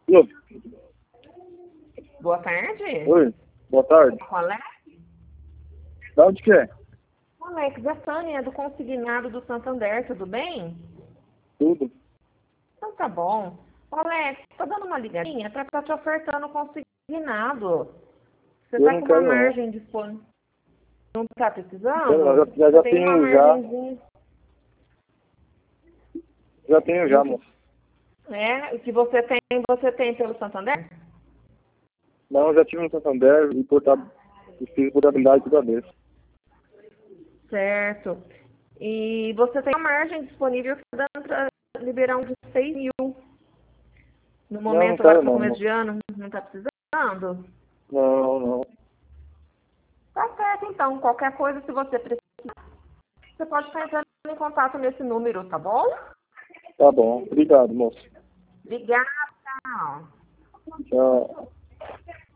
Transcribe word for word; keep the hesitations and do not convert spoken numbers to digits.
Alô? Boa tarde. Oi, boa tarde. Alex? Da onde que é? Alex, a Tânia é do consignado do Santander, tudo bem? Tudo. Então tá bom. Alex, tô dando uma ligadinha para estar te ofertando consignado. Você Eu tá não com uma quero não. margem disponível? Não tá Eu precisando? já, já, Você já tem uma tenho já. margenzinha. Já tenho E o já, que, moço. é, o que você tem, você tem pelo Santander? Não, eu já tive no Santander e portado, fiz portabilidade toda vez. Certo. E você tem uma margem disponível que está dando para liberar um de seis mil. No Não, não momento, agora quero para não, começo moço. de ano, não está precisando? Não, não. Tá certo, então. Qualquer coisa, se você precisar, você pode estar entrando em contato nesse número, tá bom? Tá bom. Obrigado, moço. Obrigada. Tchau. Tchau.